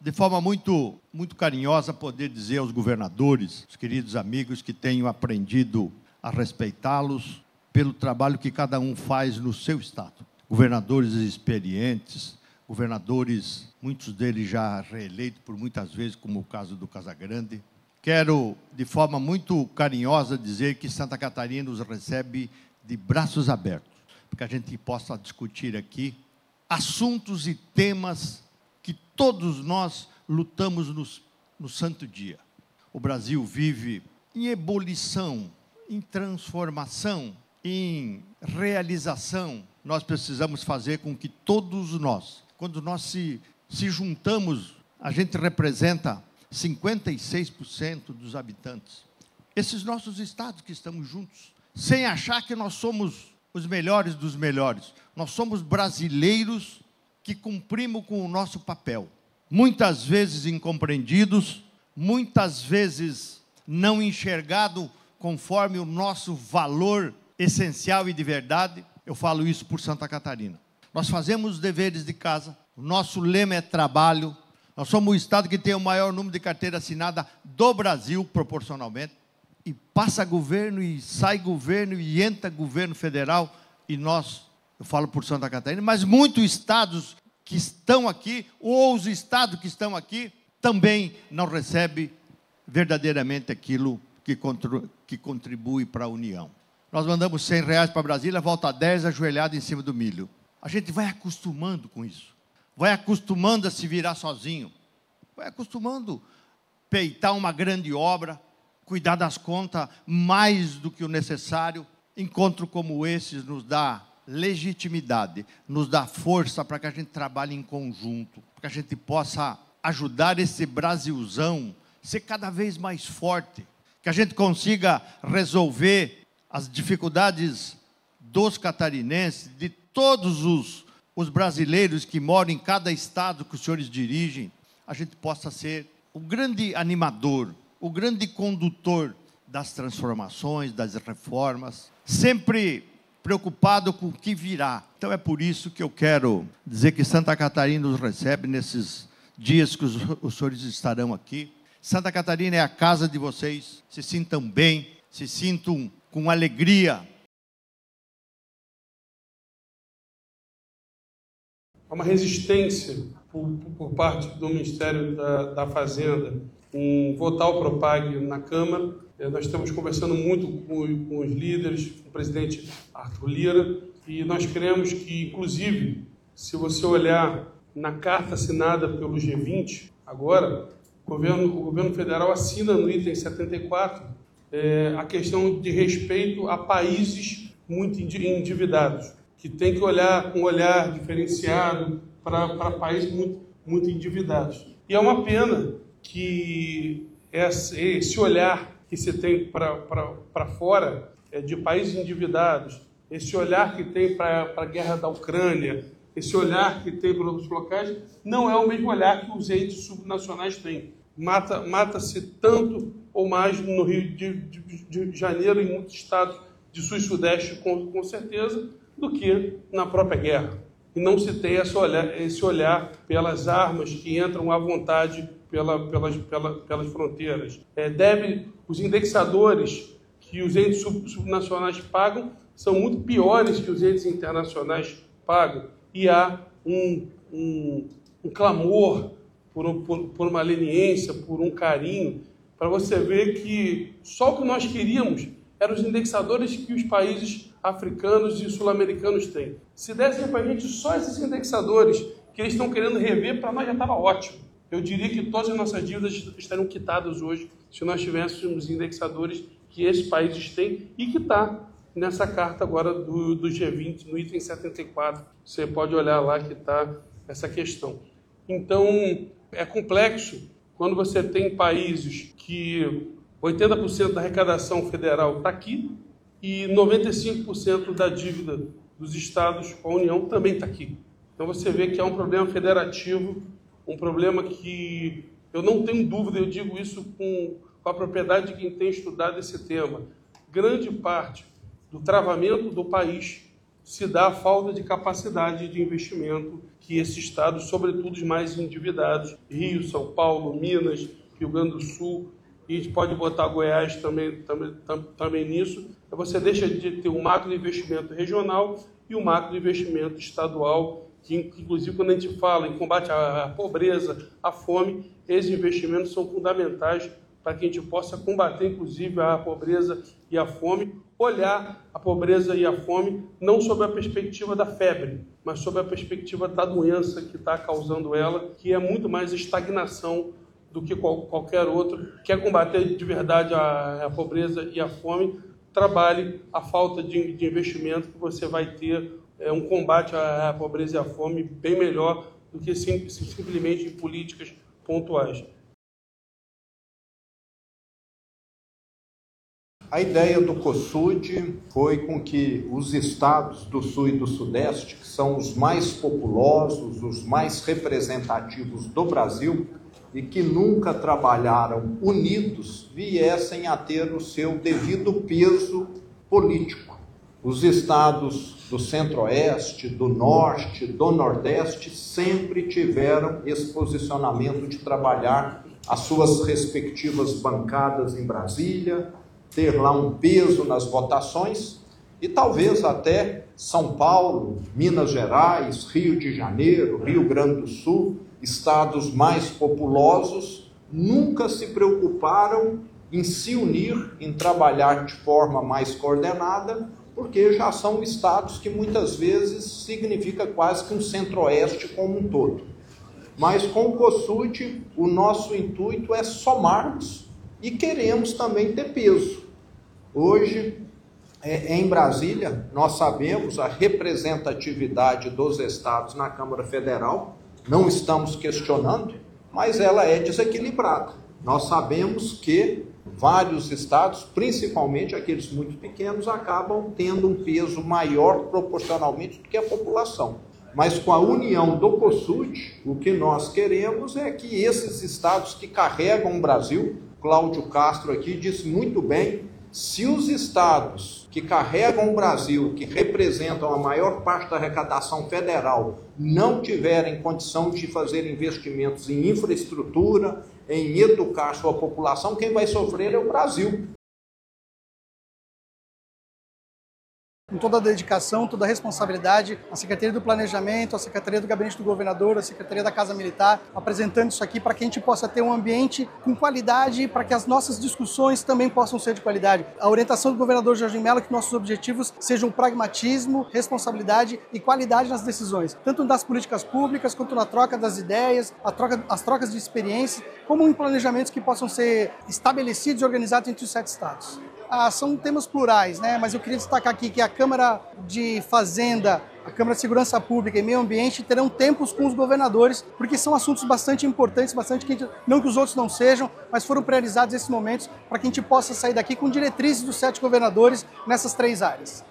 de forma muito carinhosa, poder dizer aos governadores, os queridos amigos, que tenho aprendido a respeitá-los pelo trabalho que cada um faz no seu estado. Governadores experientes, governadores, muitos deles já reeleitos por muitas vezes, como o caso do Casagrande. Quero, de forma muito carinhosa, dizer que Santa Catarina os recebe de braços abertos, para que a gente possa discutir aqui assuntos e temas que todos nós lutamos no santo dia. O Brasil vive em ebulição, em transformação, em realização. Nós precisamos fazer com que todos nós, quando nós se juntamos, a gente representa 56% dos habitantes. Esses nossos estados que estamos juntos, sem achar que nós somos os melhores dos melhores. Nós somos brasileiros que cumprimos com o nosso papel. Muitas vezes incompreendidos, muitas vezes não enxergado conforme o nosso valor essencial e de verdade. Eu falo isso por Santa Catarina. Nós fazemos os deveres de casa, o nosso lema é trabalho. Nós somos o estado que tem o maior número de carteira assinada do Brasil, proporcionalmente. E passa governo, e sai governo, e entra governo federal. E nós, eu falo por Santa Catarina, mas muitos estados que estão aqui, ou os estados que estão aqui, também não recebem verdadeiramente aquilo que contribui para a União. Nós mandamos R$100 para Brasília, volta 10 ajoelhado em cima do milho. A gente vai acostumando com isso. Vai acostumando a se virar sozinho. Vai acostumando a peitar uma grande obra, cuidar das contas mais do que o necessário. Encontro como esses nos dá legitimidade, nos dá força para que a gente trabalhe em conjunto, para que a gente possa ajudar esse Brasilzão a ser cada vez mais forte, que a gente consiga resolver as dificuldades dos catarinenses, de todos os brasileiros que moram em cada estado que os senhores dirigem, a gente possa ser o grande animador, o grande condutor das transformações, das reformas, sempre preocupado com o que virá. Então é por isso que eu quero dizer que Santa Catarina nos recebe nesses dias que os senhores estarão aqui. Santa Catarina é a casa de vocês, se sintam bem, se sintam com alegria. Há uma resistência por parte do Ministério da Fazenda em votar o Propag na Câmara. Nós estamos conversando muito com os líderes, com o presidente Arthur Lira, e nós queremos que, inclusive, se você olhar na carta assinada pelo G20, agora, o governo federal assina no item 74 a questão de respeito a países muito endividados, que tem que olhar com um olhar diferenciado para países muito endividados. E é uma pena que esse olhar que se tem para fora de países endividados, esse olhar que tem para a guerra da Ucrânia, esse olhar que tem para outros locais, não é o mesmo olhar que os entes subnacionais têm. Mata-se tanto ou mais no Rio de Janeiro, em muitos estados de sul e sudeste, com certeza, do que na própria guerra. E não se tem esse olhar pelas armas que entram à vontade pelas fronteiras. Os indexadores que os entes subnacionais pagam são muito piores que os entes internacionais pagam. E há um clamor por uma leniência, por um carinho, para você ver que só o que nós queríamos eram os indexadores que os países africanos e sul-americanos têm. Se dessem para a gente só esses indexadores que eles estão querendo rever, para nós já estava ótimo. Eu diria que todas as nossas dívidas estariam quitadas hoje se nós tivéssemos indexadores que esses países têm e que está nessa carta agora do G20, no item 74. Você pode olhar lá que está essa questão. Então, é complexo quando você tem países que 80% da arrecadação federal está aqui e 95% da dívida dos estados com a União também está aqui. Então você vê que é um problema federativo, um problema que eu não tenho dúvida, eu digo isso com a propriedade de quem tem estudado esse tema. Grande parte do travamento do país se dá a falta de capacidade de investimento que esses estados, sobretudo os mais endividados, Rio, São Paulo, Minas, Rio Grande do Sul, e a gente pode botar Goiás também nisso, você deixa de ter um macro investimento regional e um macro investimento estadual, que inclusive quando a gente fala em combate à pobreza, à fome, esses investimentos são fundamentais para que a gente possa combater, inclusive, a pobreza e a fome, olhar a pobreza e a fome não sob a perspectiva da febre, mas sob a perspectiva da doença que está causando ela, que é muito mais estagnação do que qualquer outro. Quer combater de verdade a pobreza e a fome, trabalhe a falta de investimento, que você vai ter um combate à pobreza e à fome bem melhor do que simplesmente em políticas pontuais. A ideia do COSUD foi com que os estados do Sul e do Sudeste, que são os mais populosos, os mais representativos do Brasil e que nunca trabalharam unidos, viessem a ter o seu devido peso político. Os estados do Centro-Oeste, do Norte, do Nordeste sempre tiveram esse posicionamento de trabalhar as suas respectivas bancadas em Brasília, ter lá um peso nas votações, e talvez até São Paulo, Minas Gerais, Rio de Janeiro, Rio Grande do Sul, estados mais populosos, nunca se preocuparam em se unir, em trabalhar de forma mais coordenada, porque já são estados que muitas vezes significa quase que um centro-oeste como um todo. Mas com o COSUD, o nosso intuito é somarmos e queremos também ter peso. Hoje, em Brasília, nós sabemos a representatividade dos estados na Câmara Federal, não estamos questionando, mas ela é desequilibrada. Nós sabemos que vários estados, principalmente aqueles muito pequenos, acabam tendo um peso maior proporcionalmente do que a população. Mas com a união do COSUD, o que nós queremos é que esses estados que carregam o Brasil, Cláudio Castro aqui disse muito bem, se os estados que carregam o Brasil, que representam a maior parte da arrecadação federal, não tiverem condição de fazer investimentos em infraestrutura, em educar sua população, quem vai sofrer é o Brasil. Com toda a dedicação, toda a responsabilidade, a Secretaria do Planejamento, a Secretaria do Gabinete do Governador, a Secretaria da Casa Militar, apresentando isso aqui para que a gente possa ter um ambiente com qualidade, para que as nossas discussões também possam ser de qualidade. A orientação do governador Jorginho Mello é que nossos objetivos sejam pragmatismo, responsabilidade e qualidade nas decisões, tanto das políticas públicas, quanto na troca das ideias, as trocas de experiências, como em planejamentos que possam ser estabelecidos e organizados entre os 7 estados. São temas plurais, né? Mas eu queria destacar aqui que a Câmara de Fazenda, a Câmara de Segurança Pública e Meio Ambiente terão tempos com os governadores, porque são assuntos bastante importantes, não que os outros não sejam, mas foram priorizados esses momentos para que a gente possa sair daqui com diretrizes dos 7 governadores nessas 3 áreas.